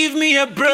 Give me a break.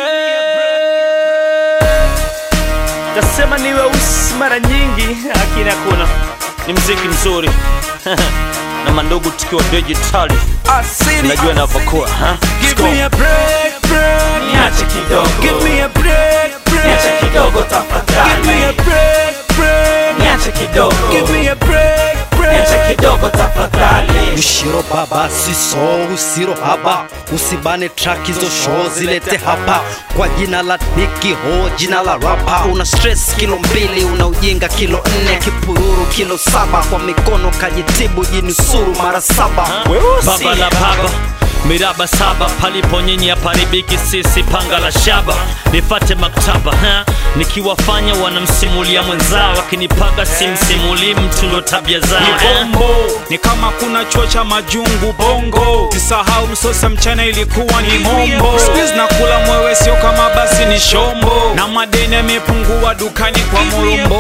Tasema ni weusi mara nyingi, lakini hakuna. Ni muziki mzuri. Na mandogo tukiwa digitali. Unajua inavyokuwa, Give me a break, break. Niache kidogo. Give me a break, break. Niache kidogo tafadhali. Give me a break, break. Niache kidogo. Give me a break, break. Niache kidogo tafadhali. Ushiro baba siso usiro haba, usibane track hizo show zilete hapa. Kwa jina la Nicky Ho, jina la rapa. Una stress kilo 2, una ujinga kilo 4, kipururu kilo 7. Kwa mikono kajitibu jinusuru mara 7. baba la baba miraba 7, palipo nyinyi aparibiki sisi panga la shaba. Nifate maktaba, nikiwafanya wanamsimulia mwenzao, wakinipaga simsimuli mtu ndo tabia zao. Ni kama kuna chuo cha majungu bongo. Sisahau msosa mchana ilikuwa ni mombo. Squeeze na kula mwewe sio kama basi ni shombo. Na madeni yamepungua dukani kwa morombo.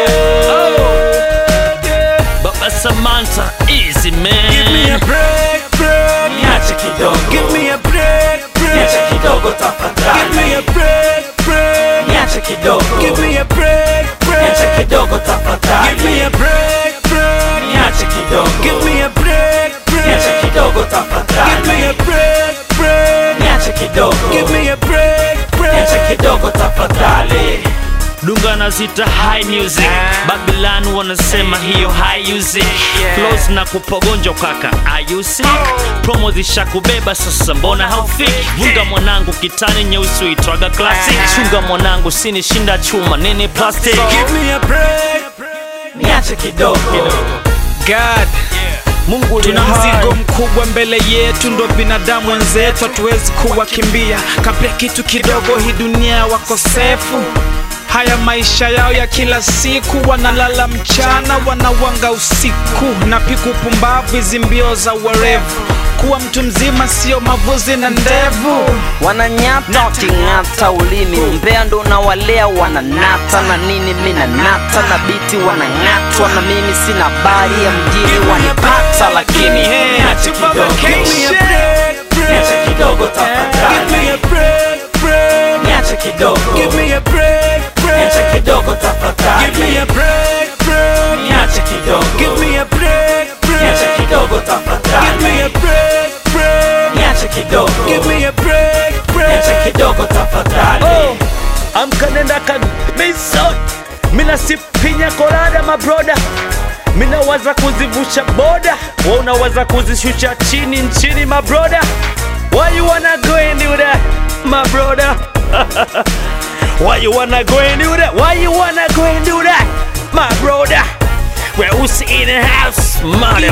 Baba Samantha, easy man. Give me a break, break. Niache kidogo. Give me a break, break. Niache kidogo tafadhali. Give me a break, break. Niache kidogo. Give me a break, break. Niache kidogo tafadhali. Give me a break, break. Niache kidogo. Give me a break, break. Niache kidogo tafadhali. Give me a break, break. Niache kidogo. Give me a break, break. Niache kidogo tafadhali. Dunga na zita high music, Babylon wanasema hiyo high music. Flows na kupogonja kaka, are you sick? Promo zisha kubeba sasa mbona haufiki? Vunga mwanangu kitani nyeusi uitwaga classic. Chunga mwanangu sini shinda chuma nini plastic. Give me a break. Niache kidogo. God, Mungu tuna mzigo mkubwa mbele yetu, ndo binadamu wenzetu hatuwezi kuwakimbia. Kabla kitu kidogo hii dunia wakosefu. Haya maisha yao ya kila siku, wanalala mchana wanawanga usiku. Na piku pumbavu hizi mbio za werevu. Kuwa mtu mzima sio mavuzi na ndevu. Wananyata wakingata ulimi, umbea ndo unawalea wananata. Na nini mina nata na biti wanangatwa. Na mimi sina bari ya mjini wanipata. Lakini Niache kidogo. Niache kidogo tafadhali. Give me a break, break. Niache kidogo. Give me a break, break. Niache kidogo tafadhali. Give me a break, break. Niache kidogo. Give me a break, break. Niache kidogo tafadhali. Give me a break, break. Niache kidogo. Give me a break, break. Niache kidogo tafadhali. amkanenda kabisa. Mina sipinya kolada my brother. Mina waza kuzivusha boda, wewe unawaza kuzishusha chini nchini my brother. Why you wanna go and do that my brother? Why you wanna go and do that? Why you wanna go and do that my brother? We're also in the house, mother.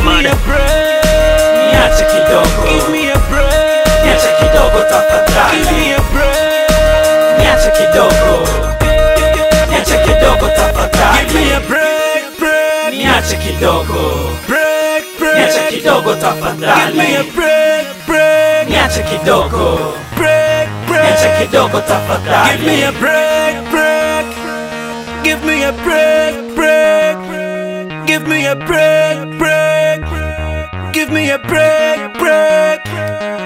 Niache kidogo. Give me a break. Niache kidogo Give tafadhali. me a break. Niache kidogo. Niache kidogo tafadhali. Give me a break, break. Niache kidogo. Break, break. Niache kidogo Give me a tafadhali. break, break. Niache kidogo. Break, Niache break. kidogo tafadhali. Give me a break, break. Give me a break, break. Give me a break, break. Give me a break, break.